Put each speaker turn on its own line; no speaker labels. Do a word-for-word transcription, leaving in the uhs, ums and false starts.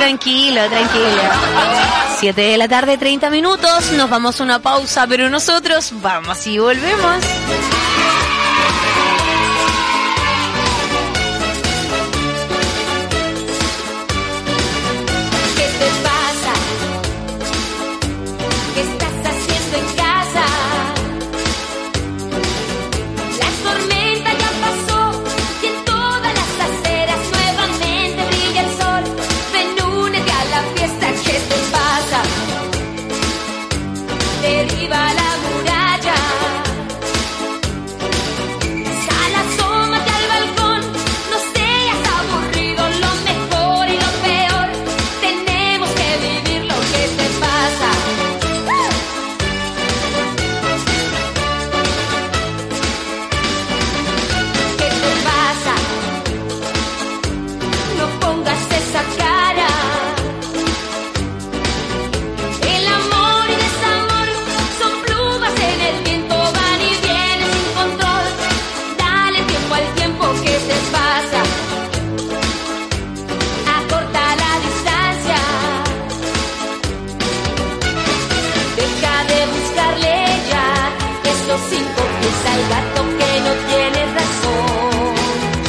tranquilo, tranquilo. siete de la tarde, treinta minutos. Nos vamos a una pausa, pero nosotros vamos y volvemos.
Derriba la muralla, sal, asómate al balcón, no seas aburrido, lo mejor y lo peor, tenemos que vivir lo que te pasa. ¿Qué te pasa? No pongas esa cara. Cinco pies al gato que no tiene razón.